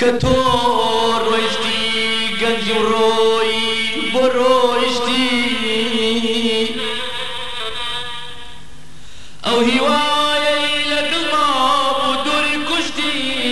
تۆ ڕۆیشتی گەنجی و ڕۆی بۆ ڕۆیشتی ئەو هیوایەی لە دڵما بوو دووری کوشتی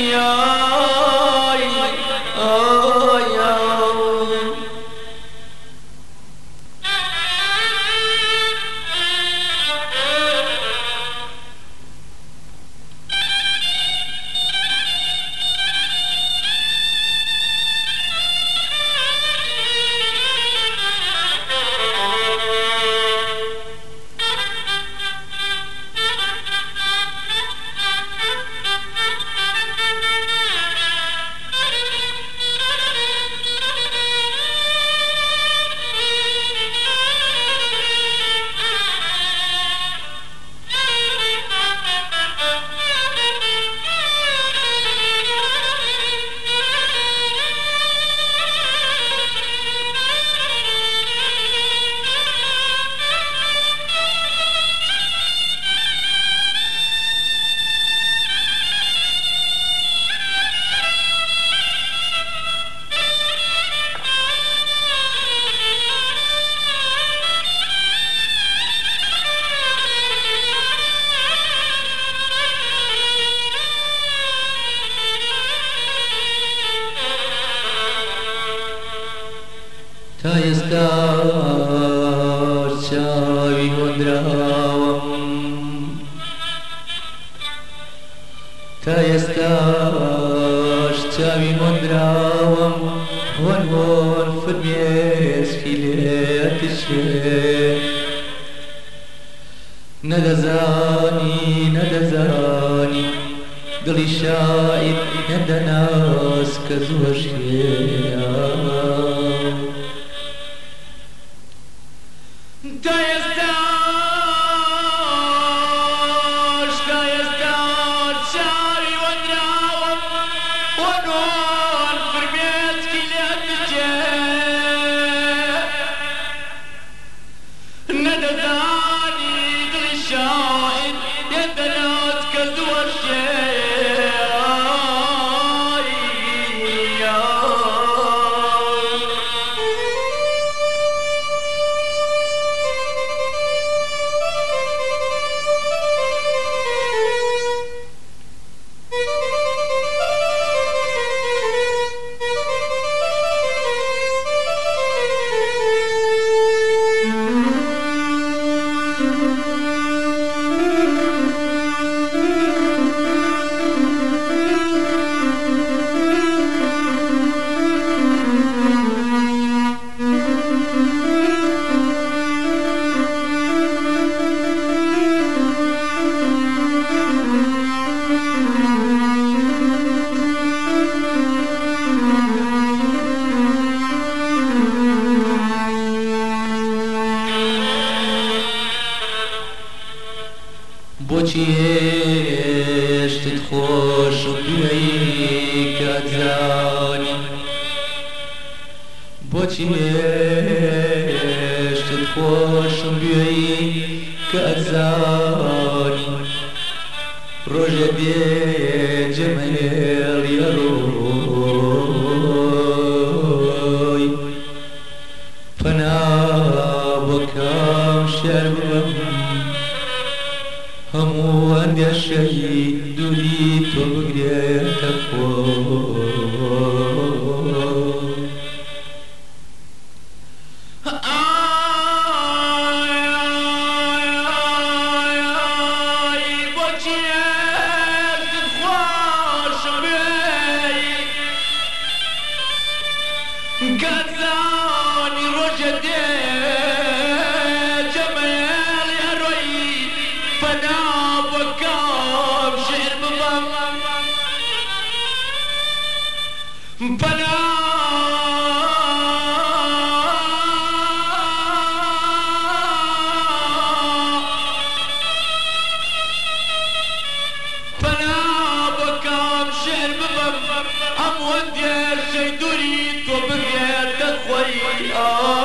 تا ئێستا چاوی هۆندراوەم تا ئێستاش چاوی هۆندراوەم هۆن هۆن فرمێسکی لێ دەچێ نەدەزانی دڵی شاعیر نەدەناس کە زۆر شێە بۆچی هێشتت خۆش و گوێی کاتزانی بۆچی هێشتت خۆش و گوێی کاتزانی ڕۆژێ دێ جەمەێڵی ڕۆی پەنا بۆ کام شێر ببەم هەموو ئەندێشەی دووری تۆ بگرێتە خۆی گەزانی ڕۆژە دێ جەمەێڵی هەڕۆی پەنا بۆ کام شێر ببەم پەنا بۆ کام شێر ببەم هەموو ئەندێشەی دووری تۆ بگێتە خۆی